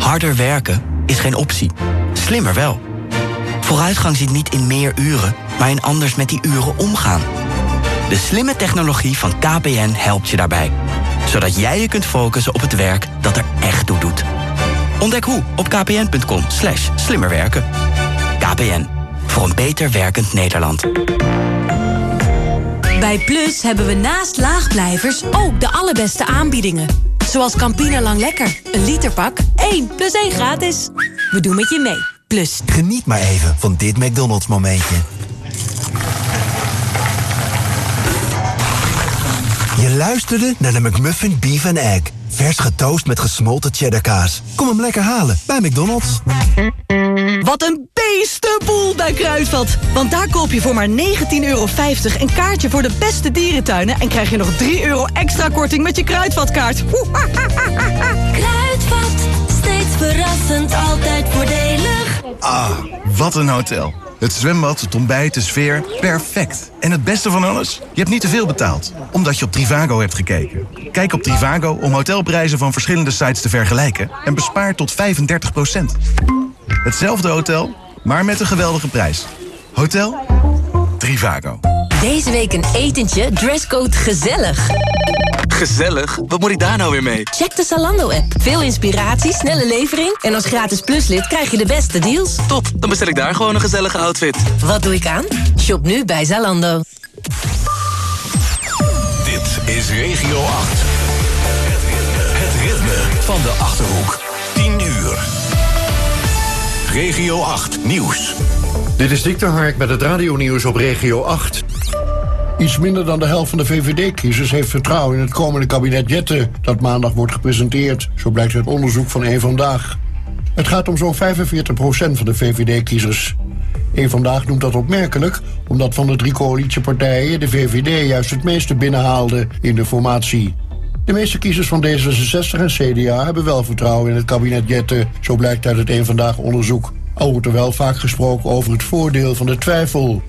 Harder werken is geen optie. Slimmer wel. Vooruitgang zit niet in meer uren, maar in anders met die uren omgaan. De slimme technologie van KPN helpt je daarbij. Zodat jij je kunt focussen op het werk dat er echt toe doet. Ontdek hoe op kpn.com/slimmerwerken. KPN, voor een beter werkend Nederland. Bij Plus hebben we naast laagblijvers ook de allerbeste aanbiedingen. Zoals Campina Lang Lekker. Een literpak, 1 + 1 gratis. We doen met je mee. Plus. Geniet maar even van dit McDonald's momentje. Je luisterde naar de McMuffin Beef and Egg. Vers getoast met gesmolten cheddarkaas. Kom hem lekker halen bij McDonald's. Wat een beestenboel bij Kruidvat. Want daar koop je voor maar €19,50 een kaartje voor de beste dierentuinen... en krijg je nog €3 extra korting met je Kruidvatkaart. Kruidvat, steeds verrassend, altijd voordelig. Ah, wat een hotel. Het zwembad, het ontbijt, de sfeer, perfect. En het beste van alles? Je hebt niet te veel betaald, omdat je op Trivago hebt gekeken. Kijk op Trivago om hotelprijzen van verschillende sites te vergelijken... en bespaar tot 35%. Hetzelfde hotel, maar met een geweldige prijs. Hotel Trivago. Deze week een etentje, dresscode gezellig. Gezellig? Wat moet ik daar nou weer mee? Check de Zalando-app. Veel inspiratie, snelle levering... en als gratis pluslid krijg je de beste deals. Top, dan bestel ik daar gewoon een gezellige outfit. Wat doe ik aan? Shop nu bij Zalando. Dit is Regio 8. Het ritme van de Achterhoek. 10 uur. Regio 8 Nieuws. Dit is Dick de Hark met het radionieuws op Regio 8. Iets minder dan de helft van de VVD-kiezers heeft vertrouwen in het komende kabinet Jette... dat maandag wordt gepresenteerd, zo blijkt uit onderzoek van Eén Vandaag. Het gaat om zo'n 45% van de VVD-kiezers. Eén Vandaag noemt dat opmerkelijk, omdat van de 3 coalitiepartijen... de VVD juist het meeste binnenhaalde in de formatie. De meeste kiezers van D66 en CDA hebben wel vertrouwen in het kabinet Jette... zo blijkt uit het Eén Vandaag onderzoek. Al wordt er wel vaak gesproken over het voordeel van de twijfel.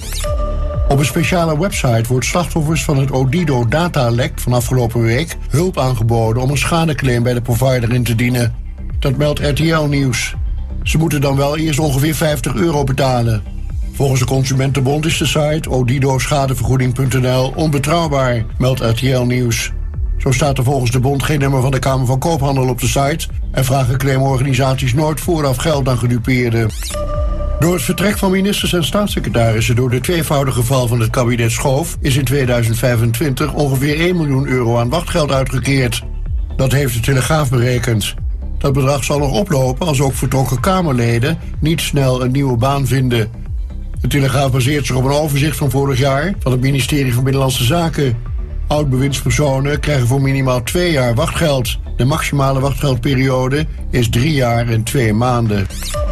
Op een speciale website wordt slachtoffers van het Odido-datalek van afgelopen week hulp aangeboden om een schadeclaim bij de provider in te dienen. Dat meldt RTL Nieuws. Ze moeten dan wel eerst ongeveer €50 betalen. Volgens de Consumentenbond is de site odidoschadevergoeding.nl onbetrouwbaar, meldt RTL Nieuws. Zo staat er volgens de bond geen nummer van de Kamer van Koophandel op de site en vragen claimorganisaties nooit vooraf geld aan gedupeerden. Door het vertrek van ministers en staatssecretarissen door de tweevoudige val van het kabinet Schoof is in 2025 ongeveer €1 miljoen aan wachtgeld uitgekeerd. Dat heeft de Telegraaf berekend. Dat bedrag zal nog oplopen als ook vertrokken Kamerleden niet snel een nieuwe baan vinden. De Telegraaf baseert zich op een overzicht van vorig jaar van het ministerie van Binnenlandse Zaken. Oud-bewindspersonen krijgen voor minimaal 2 jaar wachtgeld. De maximale wachtgeldperiode is 3 jaar en 2 maanden.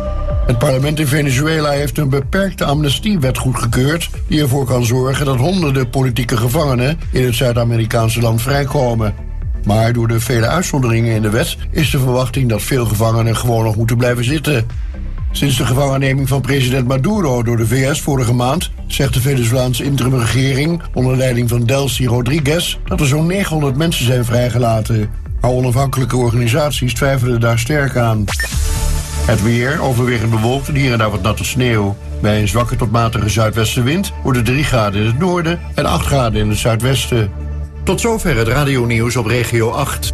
Het parlement in Venezuela heeft een beperkte amnestiewet goedgekeurd die ervoor kan zorgen dat honderden politieke gevangenen in het Zuid-Amerikaanse land vrijkomen. Maar door de vele uitzonderingen in de wet is de verwachting dat veel gevangenen gewoon nog moeten blijven zitten. Sinds de gevangenneming van president Maduro door de VS vorige maand zegt de Venezolaanse interimregering onder leiding van Delcy Rodriguez dat er zo'n 900 mensen zijn vrijgelaten. Maar onafhankelijke organisaties twijfelen daar sterk aan. Het weer, overwegend bewolkt en hier en daar wat natte sneeuw. Bij een zwakke tot matige zuidwestenwind worden 3 graden in het noorden en 8 graden in het zuidwesten. Tot zover het radionieuws op Regio 8.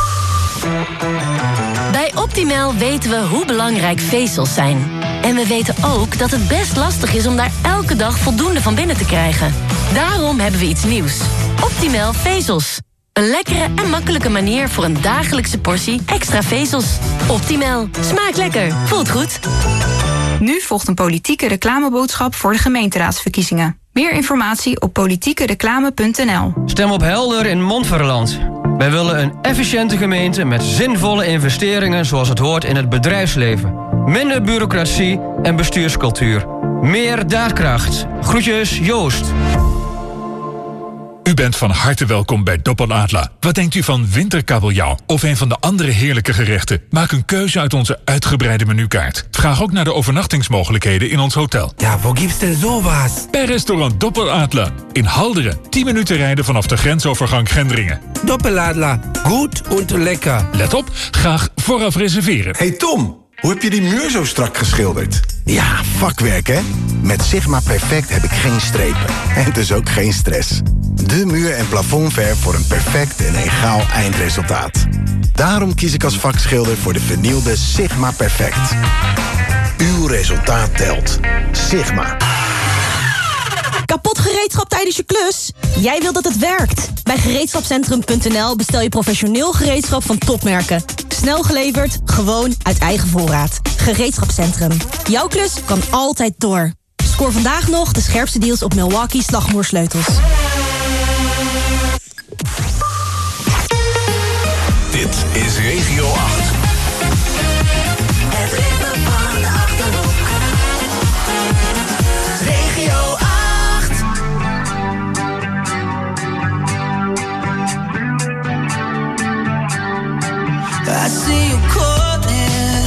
Bij Optimal weten we hoe belangrijk vezels zijn. En we weten ook dat het best lastig is om daar elke dag voldoende van binnen te krijgen. Daarom hebben we iets nieuws. Optimal vezels. Een lekkere en makkelijke manier voor een dagelijkse portie extra vezels. Optimal. Smaakt lekker. Voelt goed. Nu volgt een politieke reclameboodschap voor de gemeenteraadsverkiezingen. Meer informatie op politiekereclame.nl. Stem op Helder in Montferland. Wij willen een efficiënte gemeente met zinvolle investeringen zoals het hoort in het bedrijfsleven. Minder bureaucratie en bestuurscultuur. Meer daadkracht. Groetjes, Joost. U bent van harte welkom bij Doppel-Adla. Wat denkt u van winterkabeljauw of een van de andere heerlijke gerechten? Maak een keuze uit onze uitgebreide menukaart. Vraag ook naar de overnachtingsmogelijkheden in ons hotel. Ja, wo gibt's denn sowas? Bij restaurant Doppel-Adla in Halderen. 10 minuten rijden vanaf de grensovergang Gendringen. Doppel-Adla, goed en lekker. Let op, graag vooraf reserveren. Hey Tom, hoe heb je die muur zo strak geschilderd? Ja, vakwerk hè? Met Sigma Perfect heb ik geen strepen. En dus ook geen stress. De muur- en plafondverf voor een perfect en egaal eindresultaat. Daarom kies ik als vakschilder voor de vernieuwde Sigma Perfect. Uw resultaat telt. Sigma. Kapot gereedschap tijdens je klus? Jij wil dat het werkt. Bij gereedschapcentrum.nl bestel je professioneel gereedschap van topmerken. Snel geleverd, gewoon uit eigen voorraad. Gereedschapcentrum. Jouw klus kan altijd door. Scoor vandaag nog de scherpste deals op Milwaukee slagmoersleutels. Dit is Regio 8. Het ritme van de Achterhoek. Regio 8. I see you calling.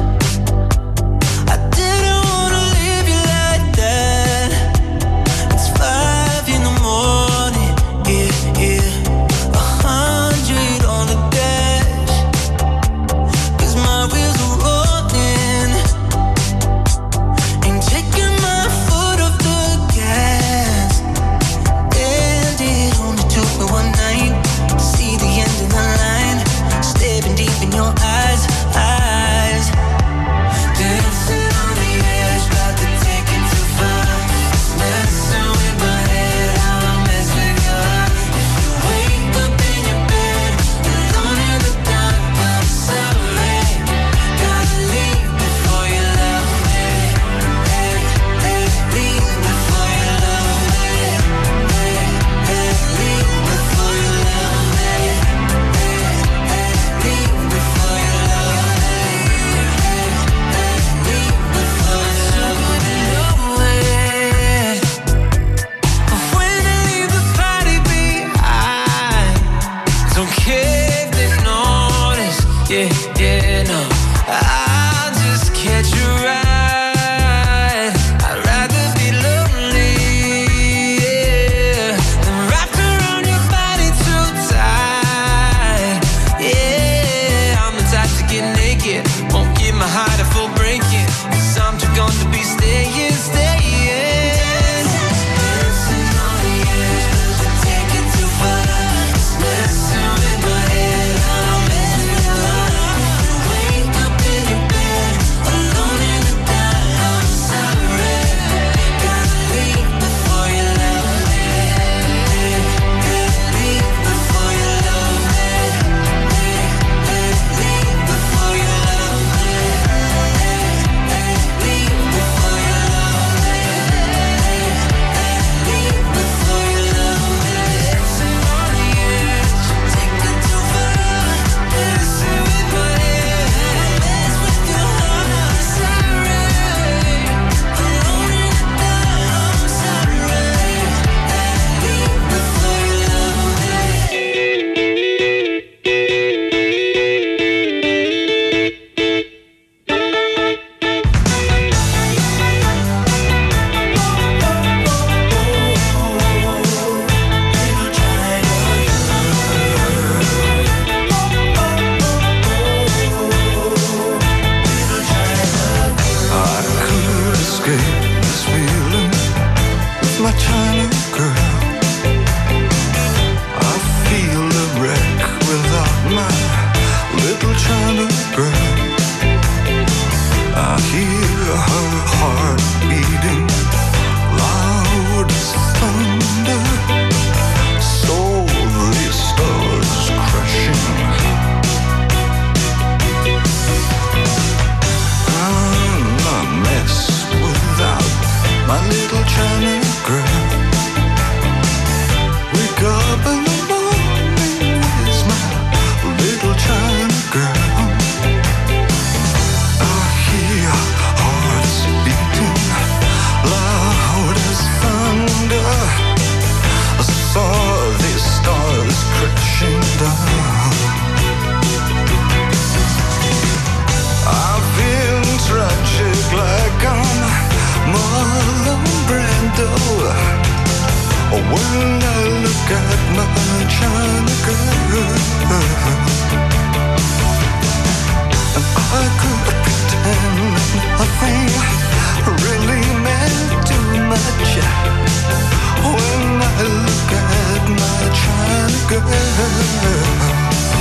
I didn't wanna leave you like that. It's 5 in the morning, yeah, yeah. 100 on the dash. 'Cause my wheels are rolling. Ain't taking my foot off the gas. And it only took me one night to see the end of the line. Staring deep in your eyes, eyes. Dancing on the edge, about to take it too far. Messing with my head, how I mess with your heart. If you wake up in your bed, alone in the dark, I'm sorry. Gotta leave before you love me. Hey, hey, leave before you love me. Hey, hey, leave before you love me. Yeah, yeah, no, I'll just catch a ride. I'd rather be lonely, yeah, than wrapped around your body too tight. Yeah, I'm the type to get naked, won't give my heart a full breaking. 'Cause I'm too gone to be staying, staying. Dancing on the edge, 'cause we're taking too far. Messing with my head, I'm messing with your heart. You wake up in your bed, alone in the when I look at my China girl, and I could pretend nothing really meant too much. When I look at my China girl.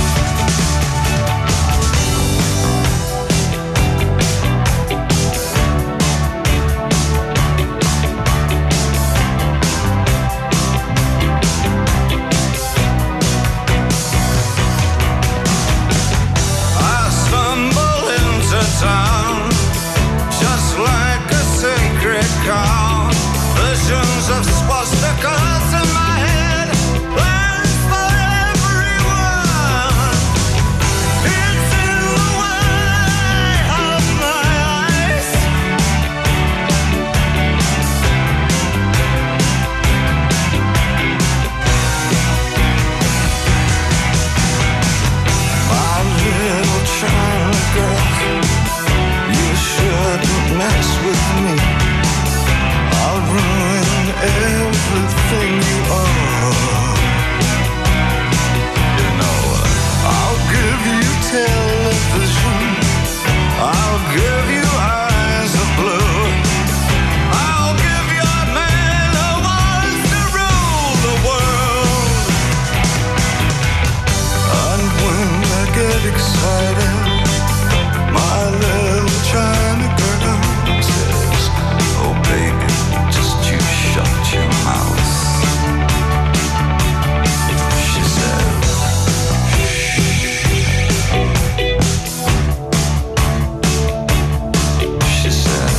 Town, just like a sacred cow. Visions of swastikas in my head, plans for everyone. It's in the way of my eyes. My little China girl, shouldn't mess with me. I'll ruin everything you are. You know, I'll give you television, I'll give you eyes of blue, I'll give you a man who wants to rule the world. And when I get excited, my little China girl says, oh baby, just you shut your mouth. She says, she says,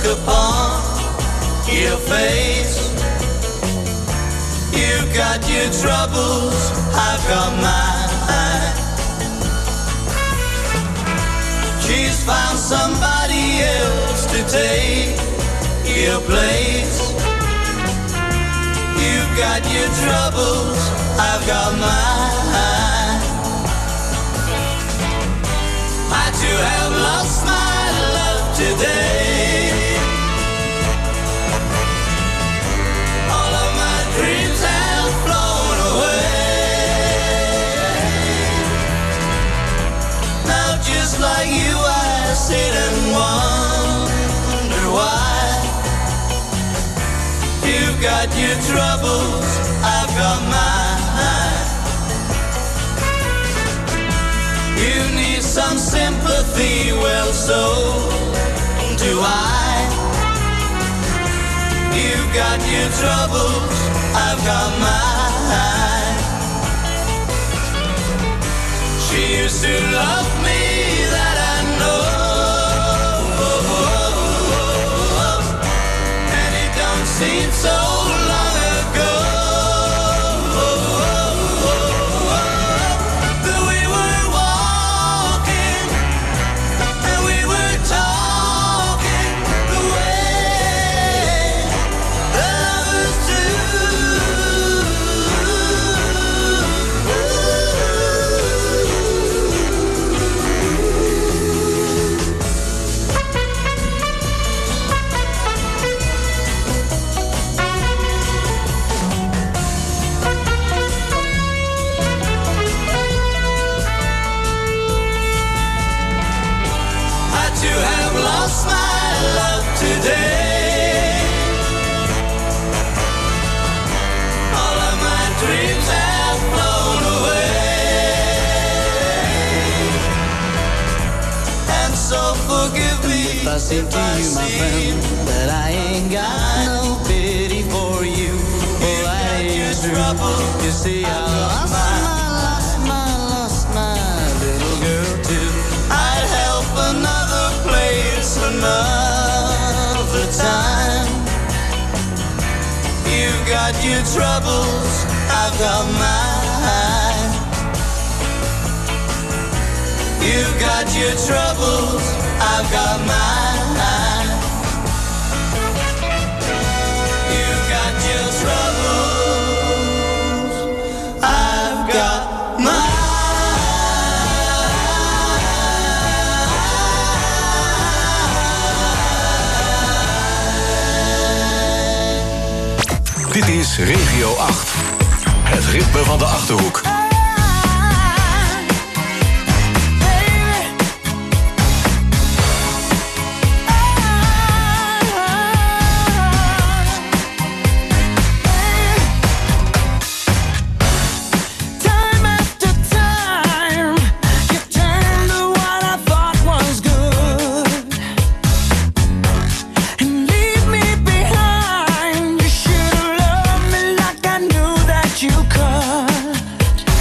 upon your face. You've got your troubles, I've got mine. She's found somebody else to take your place. You've got your troubles, I've got mine. I too have lost my love today. All of my dreams have flown away. Now just like you I sit and wonder why. You've got your troubles, I've got mine. You need some sympathy, well so do I. You've got your troubles, I've got mine. She used to love me, that I know. And it don't seem so long ago that we were walking and we were talking the way lovers do. I too have lost my love today. All of my dreams have flown away. And so forgive me if I seem to you, my friend, that I ain't got no pity for you. Oh, I ain't trouble. You see, I lost my little girl too. I'd help another place another time. You've got your troubles, I've got mine. You've got your troubles, I've got mine. You've got your troubles, I've got mine. Dit is Regio 8. Het ritme van de Achterhoek. You could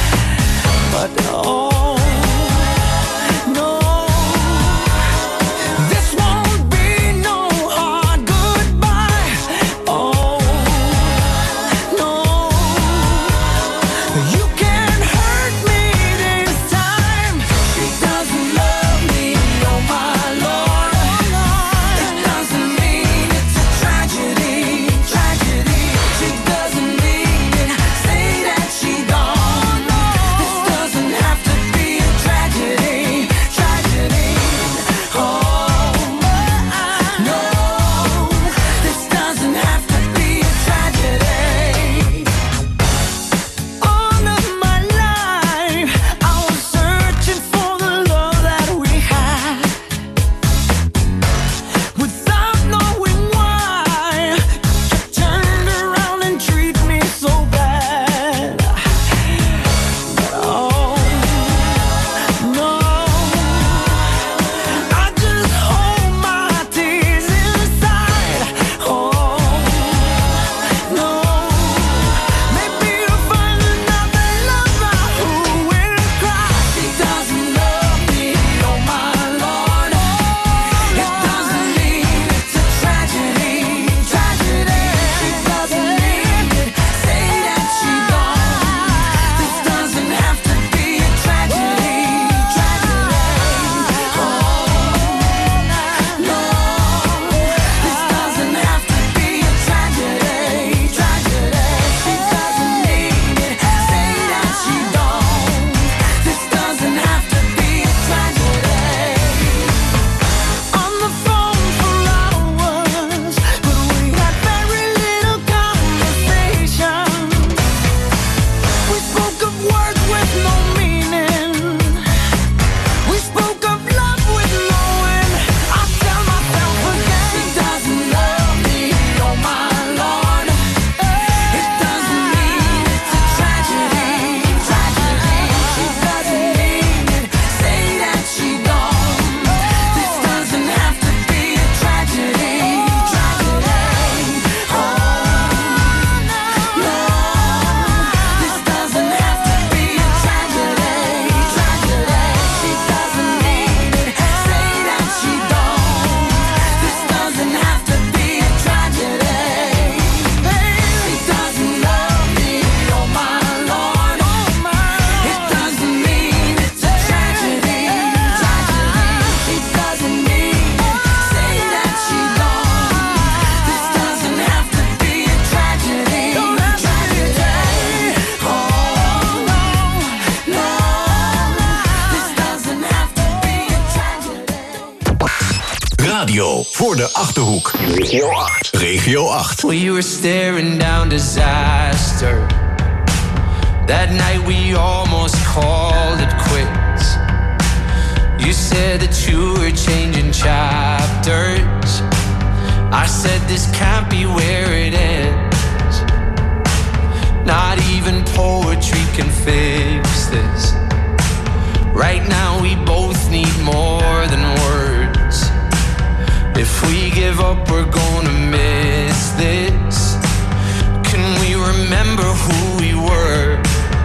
radio voor de Achterhoek. Regio 8. Regio 8. We were staring down disaster. That night we almost called it quits. You said that you were changing chapters. I said this can't be where it ends. Not even poetry can fix this. Right now we both need more than words. If we give up, we're gonna miss this. Can we remember who we were?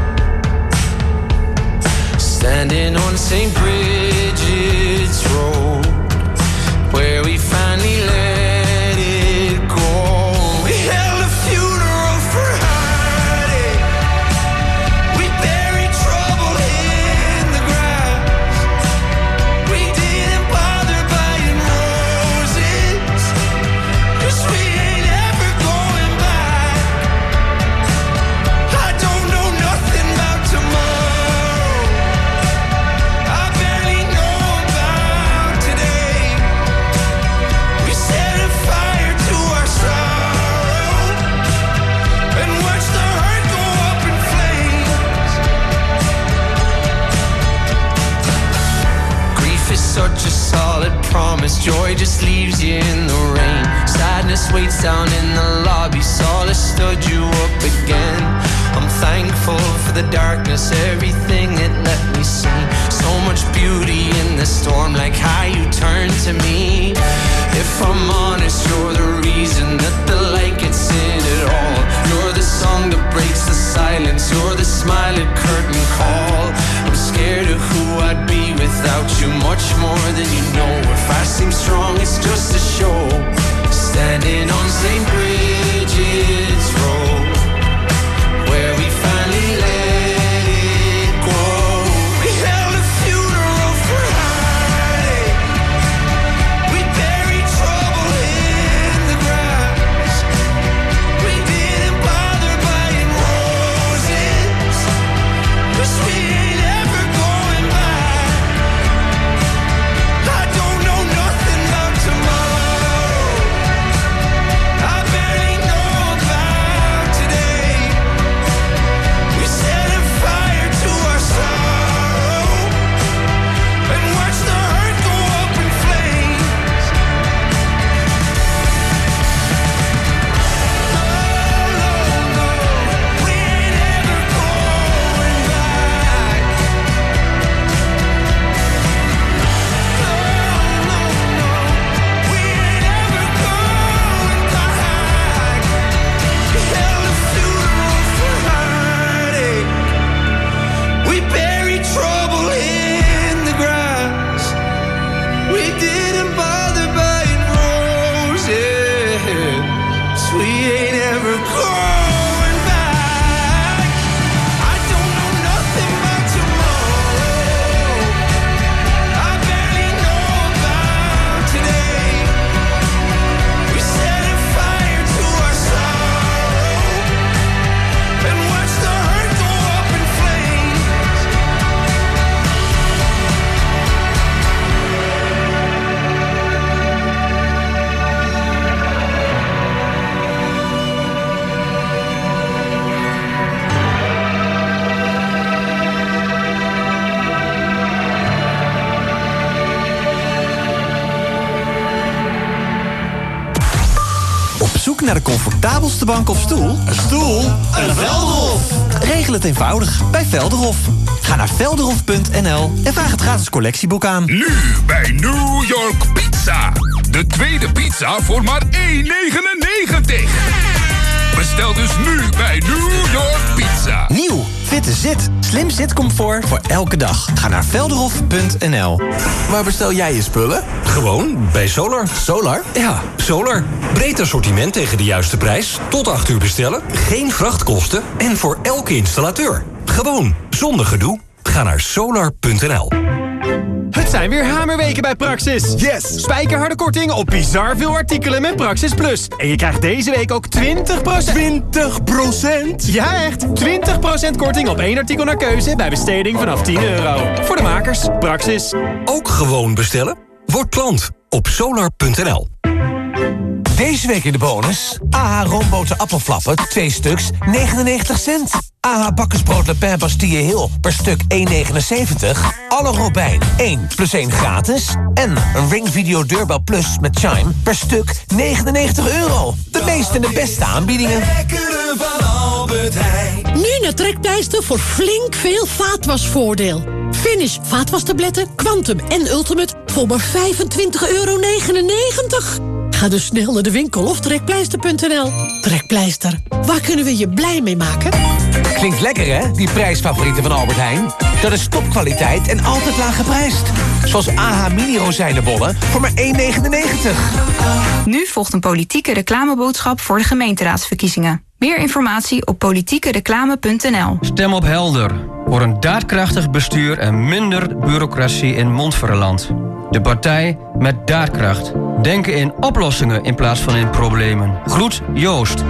Standing on St. Bridget's Road, where we finally let it go. We held a funeral for heartache. We buried trouble in the grass. We didn't bother buying roses, 'cause we ain't ever going back. I don't know nothing about tomorrow. I barely know about today. We set a fire to our sorrow and watched the heart go up in flames. Grief is such a solid promise. Joy just leaves you in the rain. Sadness waits down in the lobby. Solace stood you up again. I'm thankful for the darkness, everything it let me see. So much beauty in the storm, like how you turn to me. If I'm honest, you're the reason that the light gets in it all. You're the song that breaks the silence. You're the smile at curtain call. I'm scared of who I'd be without you, much more than you know. If I seem strong, it's just a show. Standing on St. Bridget's Road, where we finally let it go. We held a funeral for heartache. We buried trouble in the grass. We didn't bother buying roses, 'cause we ain't ever going back. I don't know nothing about tomorrow. I barely know about today. We set a fire to our sorrow and watched the heart go up in flames. Oh no, no, we ain't ever going back. No, no, no, we ain't ever going back. We held a funeral for heartache. We buried trouble in the grass. We didn't bother buying roses. We ain't ever going back. I don't know nothing about tomorrow. I barely know about today. We set a fire to our sorrow and watched the heart go up in flames. Op zoek naar de comfortabelste bank of stoel? Een stoel? Een Velderhof! Regel het eenvoudig bij Velderhof. Ga naar velderhof.nl en vraag het gratis collectieboek aan. Nu bij New York Pizza. De tweede pizza voor maar €1,99. Bestel dus nu bij New York Pizza. Nieuw, fitte zit, slim zitcomfort voor elke dag. Ga naar velderhof.nl. Waar bestel jij je spullen? Gewoon bij Solar. Solar? Ja, Solar. Breed assortiment tegen de juiste prijs. Tot 8 uur bestellen. Geen vrachtkosten. En voor elke installateur. Gewoon, zonder gedoe. Ga naar solar.nl. Het zijn weer hamerweken bij Praxis. Yes! Spijkerharde korting op bizar veel artikelen met Praxis Plus. En je krijgt deze week ook 20%. 20%? Ja, echt. 20% korting op 1 artikel naar keuze bij besteding vanaf €10. Voor de makers, Praxis. Ook gewoon bestellen? Word klant. op solar.nl. Deze week in de bonus. AH roomboten appelflappen, 2 stuks, 99 cent. AH bakkersbrood Le Pen Bastille Hill per stuk 1,79. Alle Robijn 1 plus 1 gratis. En een Ring Video Deurbel Plus met Chime per stuk 99 euro. De meeste en de beste aanbiedingen. Lekkere van Albert Heijn. Nu naar Trekpleister voor flink veel vaatwasvoordeel. Finish vaatwastabletten, Quantum en Ultimate voor maar €25,99. Ga dus snel naar de winkel of trekpleister.nl. Trekpleister, waar kunnen we je blij mee maken? Klinkt lekker, hè, die prijsfavorieten van Albert Heijn? Dat is topkwaliteit en altijd laag geprijsd. Zoals AH Mini rozijnenbollen voor maar €1,99. Nu volgt een politieke reclameboodschap voor de gemeenteraadsverkiezingen. Meer informatie op politiekereclame.nl. Stem op Helder. Voor een daadkrachtig bestuur en minder bureaucratie in Montferland. De partij met daadkracht. Denken in oplossingen in plaats van in problemen. Groet Joost.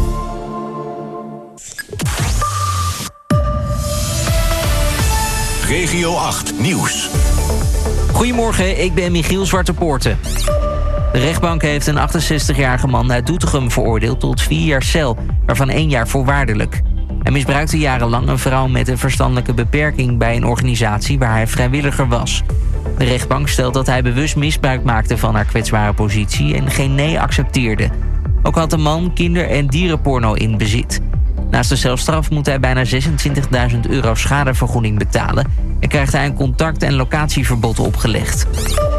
Regio 8 Nieuws. Goedemorgen, ik ben Michiel Zwartepoorten. De rechtbank heeft een 68-jarige man uit Doetinchem veroordeeld tot 4 jaar cel, waarvan 1 jaar voorwaardelijk. Hij misbruikte jarenlang een vrouw met een verstandelijke beperking bij een organisatie waar hij vrijwilliger was. De rechtbank stelt dat hij bewust misbruik maakte van haar kwetsbare positie en geen nee accepteerde. Ook had de man kinder- en dierenporno in bezit. Naast de celstraf moet hij bijna €26.000 schadevergoeding betalen en krijgt hij een contact- en locatieverbod opgelegd.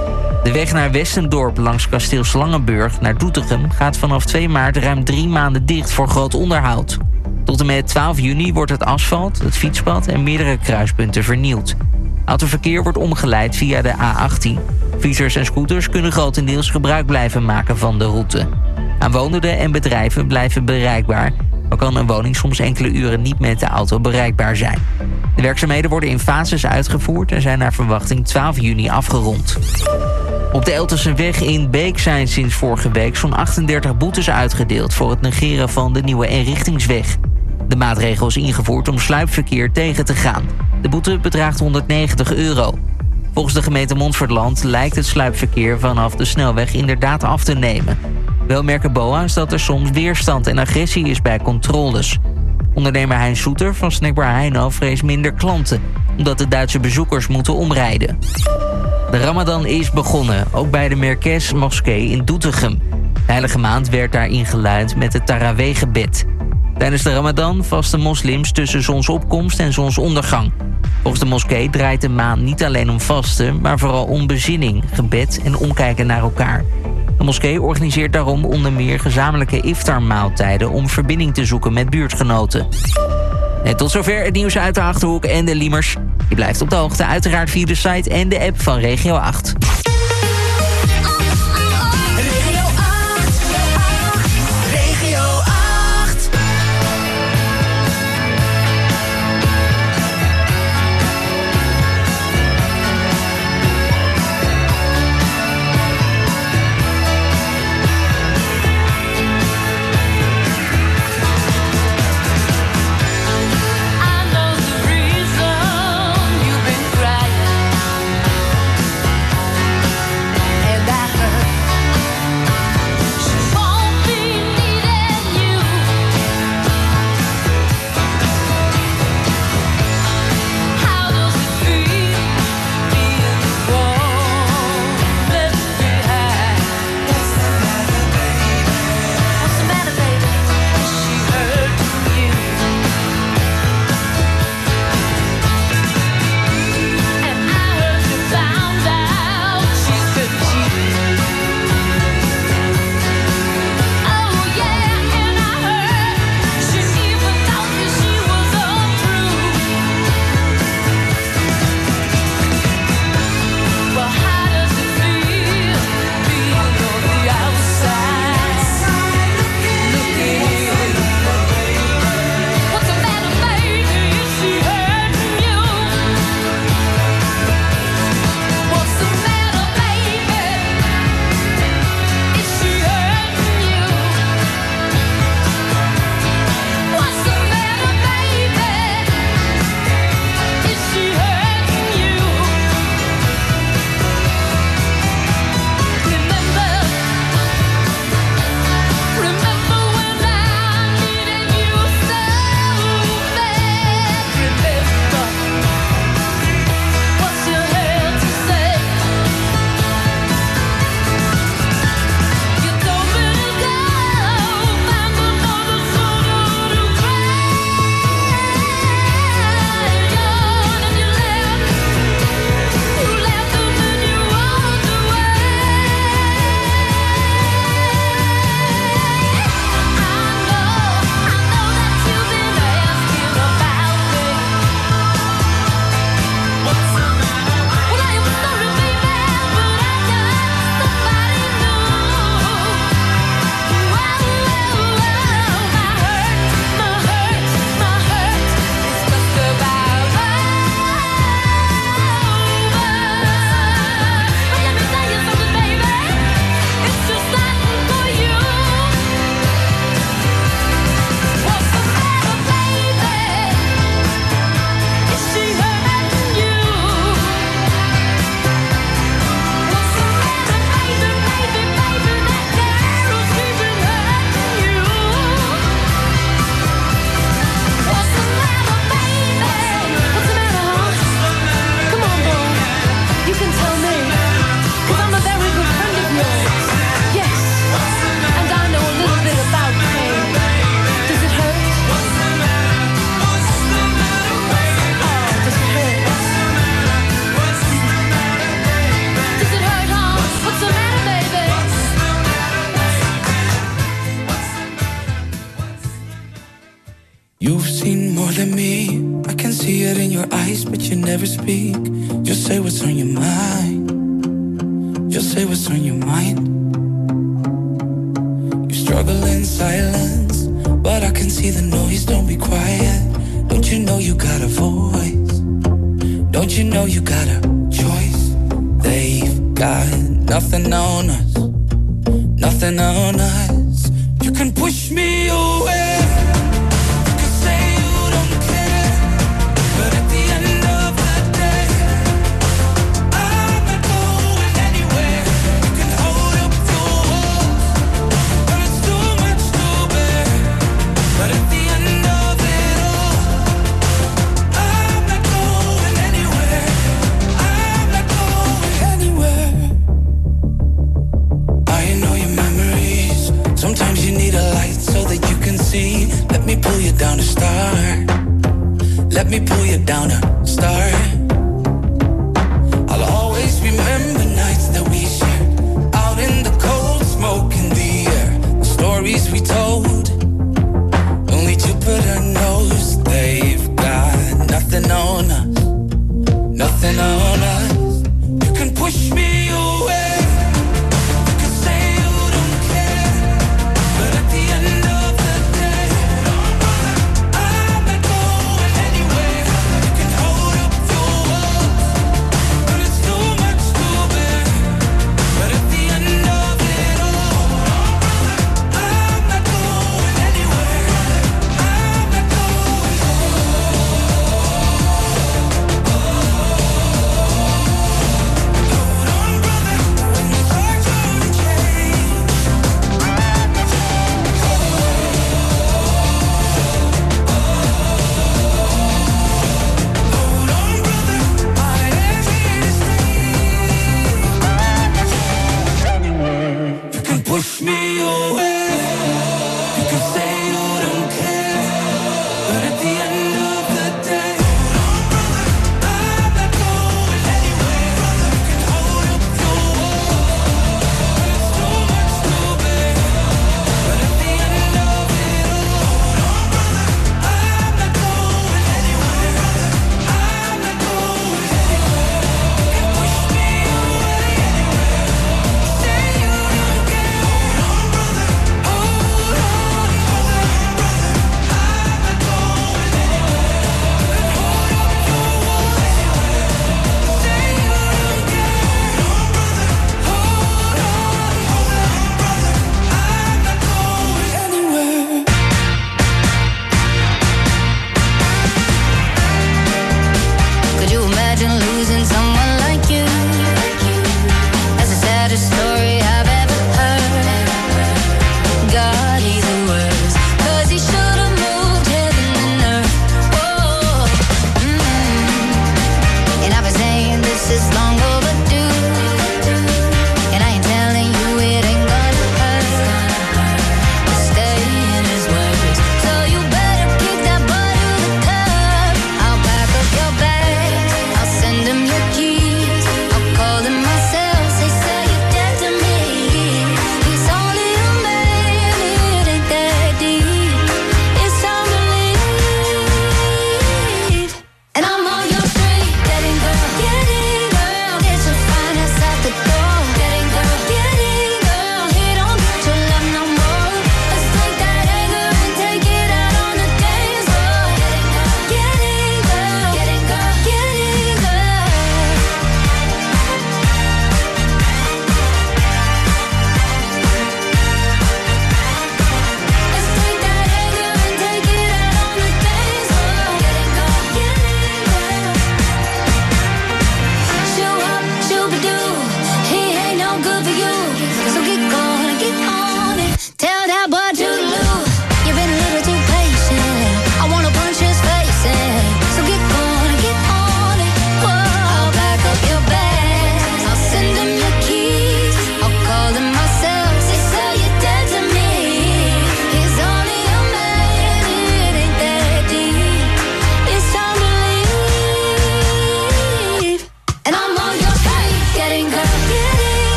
De weg naar Westendorp langs kasteel Slangenburg naar Doetinchem gaat vanaf 2 maart ruim 3 maanden dicht voor groot onderhoud. Tot en met 12 juni wordt het asfalt, het fietspad en meerdere kruispunten vernieuwd. Autoverkeer wordt omgeleid via de A18. Fietsers en scooters kunnen grotendeels gebruik blijven maken van de route. Aanwonenden en bedrijven blijven bereikbaar. Ook kan een woning soms enkele uren niet met de auto bereikbaar zijn. De werkzaamheden worden in fases uitgevoerd en zijn naar verwachting 12 juni afgerond. Op de Elterseweg in Beek zijn sinds vorige week zo'n 38 boetes uitgedeeld voor het negeren van de nieuwe eenrichtingsweg. De maatregel is ingevoerd om sluipverkeer tegen te gaan. De boete bedraagt €190. Volgens de gemeente Montferland lijkt het sluipverkeer vanaf de snelweg inderdaad af te nemen. Wel merken BOA's dat er soms weerstand en agressie is bij controles. Ondernemer Hein Soeter van Snackbar Heino vreest minder klanten, omdat de Duitse bezoekers moeten omrijden. De Ramadan is begonnen, ook bij de Merkez moskee in Doetinchem. De heilige maand werd daar ingeluid met het Taraweh-gebed. Tijdens de Ramadan vasten moslims tussen zonsopkomst en zonsondergang. Volgens de moskee draait de maand niet alleen om vasten, maar vooral om bezinning, gebed en omkijken naar elkaar. De moskee organiseert daarom onder meer gezamenlijke iftarmaaltijden om verbinding te zoeken met buurtgenoten. En tot zover het nieuws uit de Achterhoek en de Liemers. Je blijft op de hoogte uiteraard via de site en de app van Regio 8. Regio 8. I know the reason you've been crying. You've seen more than me. I can see it in your eyes, but you never speak. Just say what's on your mind. Just say what's on your mind. You struggle in silence, but I can see the noise. Don't be quiet. Don't you know you got a voice? Don't you know you got a choice? They've got nothing on us. Nothing on us. You can push me away. Let me pull you down a star. Let me pull you down a star. I'll always remember nights that we shared out in the cold, smoke in the air. The stories we told, only Jupiter knows. They've got nothing on us. Nothing on us. You can push me away.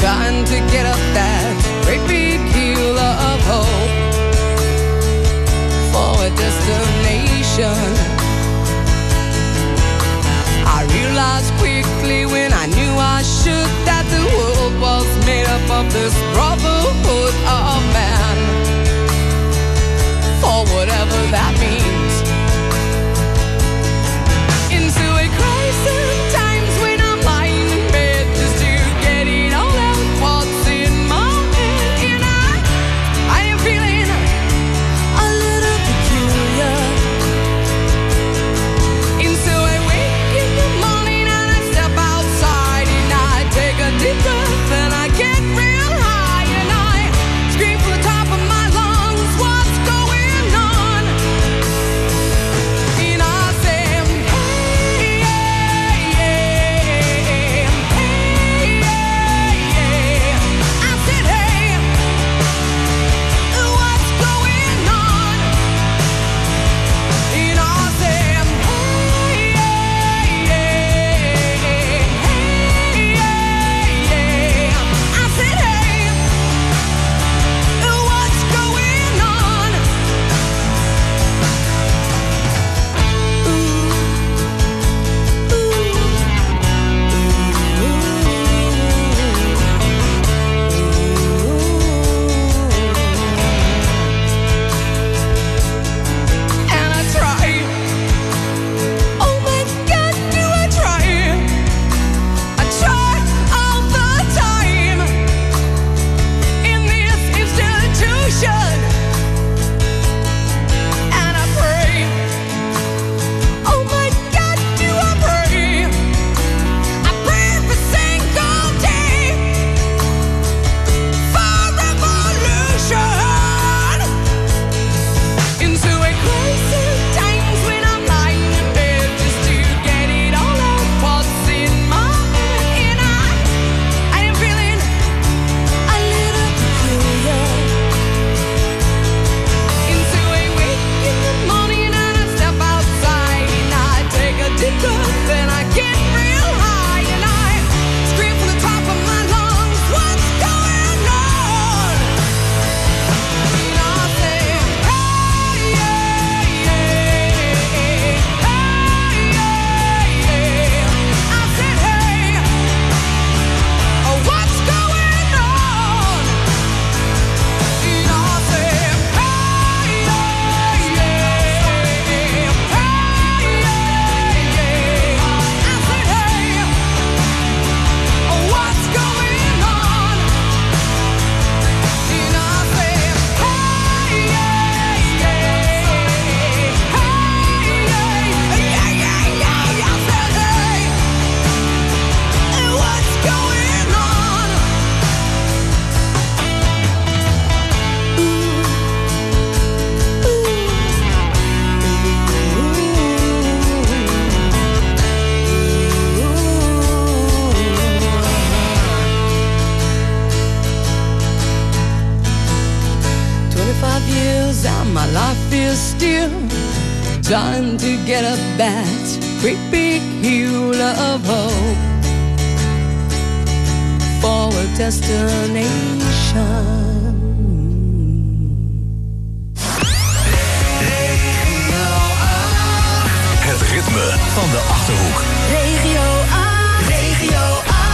trying to get up that great big hill of hope for a destination. I realized quickly when I knew I should that the world was made up of this brotherhood of man, for whatever that means. Into a crisis times when I'm lying in bed just to get it all out what's in my head. And I am feeling a little peculiar. And so I wake in the morning and I step outside and I take a deep breath and I get real high and I scream from the top of my lungs, what's going on? And I say, hey, yeah, yeah, hey, yeah, yeah. I said, hey, what's going on? And I said, hey, yeah, yeah, hey, yeah, yeah. I said, hey, what's going on? And I try. Oh my God, do I try? I try all the time in this institution. And I pray. Oh my God, do I pray? I pray every single day for revolution. Into a crisis times when I'm lying in bed just to get it all out what's in my head. And I am feeling a little peculiar. Into a wake in the morning and I step outside and I take a deep breath and I get real high and I scream from the top of my lungs, what's going on? And I say, hey, yeah, yeah, hey, yeah, yeah. I said, hey, what's going on? And I say, hey, yeah, yeah, hey, yeah, yeah. I said, hey, what's going on? And I say, hey, yeah, yeah, hey, yeah, yeah. I said, hey, what's going on? Years and my life is still trying to get up that great big hill of hope for a destination. Het ritme van de Achterhoek. Regio 8. Regio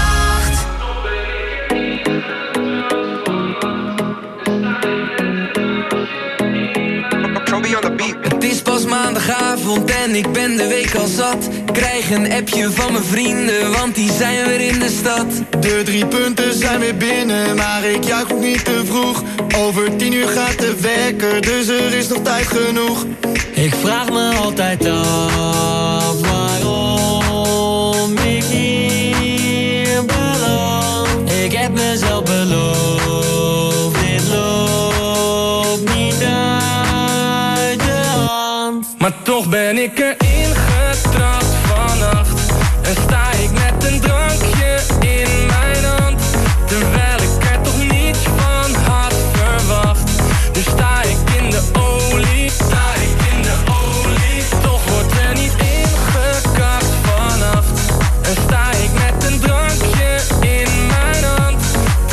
8. Het is pas maandagavond en ik ben de week al zat. Krijg een appje van mijn vrienden, want die zijn weer in de stad. De 3 punten zijn weer binnen, maar ik juich nog niet te vroeg. Over 10 uur gaat de wekker, dus er is nog tijd genoeg. Ik vraag me altijd af waarom ik hier beland. Ik heb mezelf beloofd, dit loopt niet uit de hand. Maar toch ben ik erin getrapt vannacht. En sta ik met een drankje in mijn hand. Terwijl ik er toch niets van had verwacht. Nu sta ik in de olie, toch wordt er niet ingekakt vannacht. En sta ik met een drankje in mijn hand.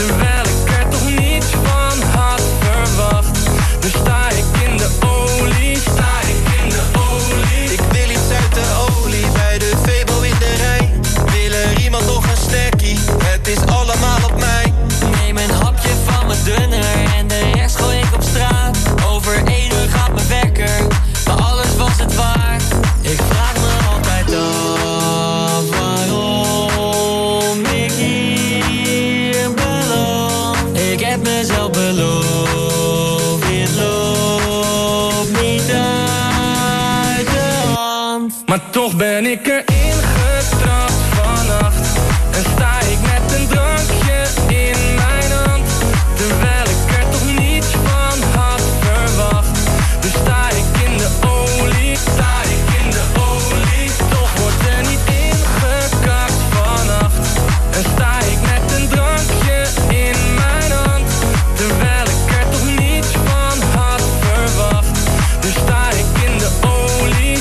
ik erin getrapt vannacht. En sta ik met een drankje in mijn hand, terwijl ik er toch niets van had verwacht. Dus sta ik in de olie, toch wordt er niet ingekakt vannacht. En sta ik met een drankje in mijn hand, terwijl ik er toch niets van had verwacht. Dus sta ik in de olie,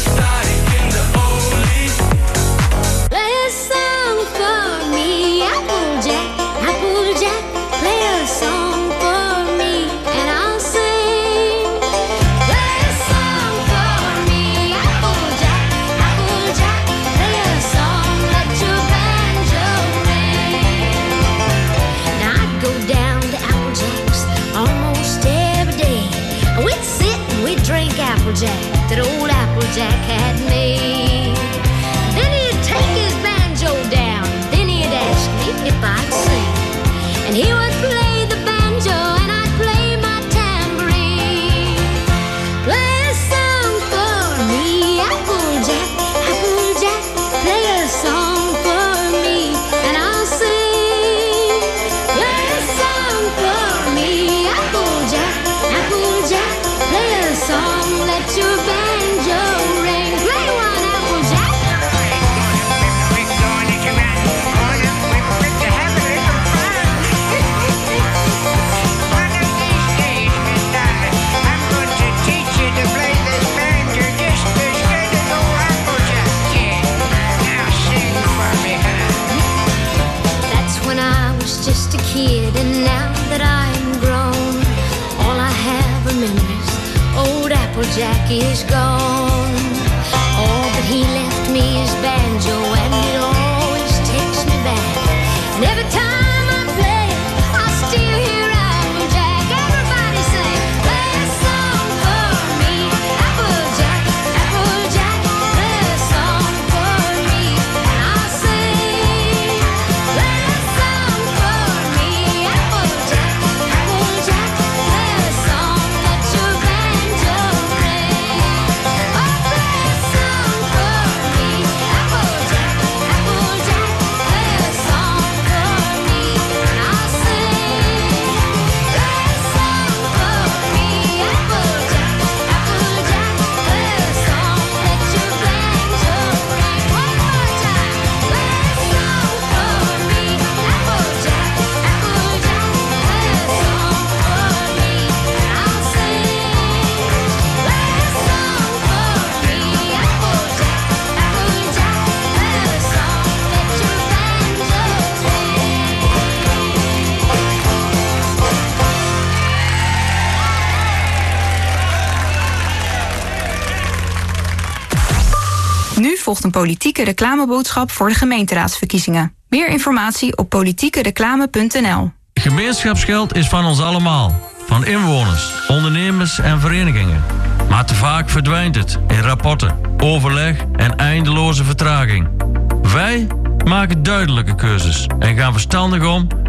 Play a song for me, Applejack, Applejack. Play a song for me, and I'll sing. Play a song for me, Applejack, Applejack. Play a song, let your banjo ring. Now I go down to Applejack's almost every day. And we'd sit and we'd drink Applejack that old Applejack had made. Then he'd take his banjo down, then he'd ask me if I'd sing. And he would play the banjo and I'd play my tambourine. Play a song for me, Applejack, Applejack. Play a song for me and I'll sing. Play a song for me, Applejack, Applejack. Play a song, let your banjo ring. Play one, Applejack. That's when I was just a kid, and now that I'm grown, all I have are memories. Old Applejack is gone. All that he left me is banjo, and it always takes me back. And every time I play it, I still hear Applejack. Everybody sing, play a song for me, Applejack, Applejack. Play a song for me, and I'll sing. Play a song for me, Applejack, Applejack. Play a song, let your banjo ring. Oh, play a song for me, Applejack, Applejack. Play a song for me, and I'll sing. Play a song for me, Applejack, Applejack. Play a song, let your banjo ring. One more time. Play a song for me, Applejack, Applejack. Play a song for me, and I'll sing. Play a song for me, Applejack, Applejack. Play a song, let your banjo Nu volgt een politieke reclameboodschap voor de gemeenteraadsverkiezingen. Meer informatie op politiekereclame.nl. Gemeenschapsgeld is van ons allemaal. Van inwoners, ondernemers en verenigingen. Maar te vaak verdwijnt het in rapporten, overleg en eindeloze vertraging. Wij maken duidelijke keuzes en gaan verstandig om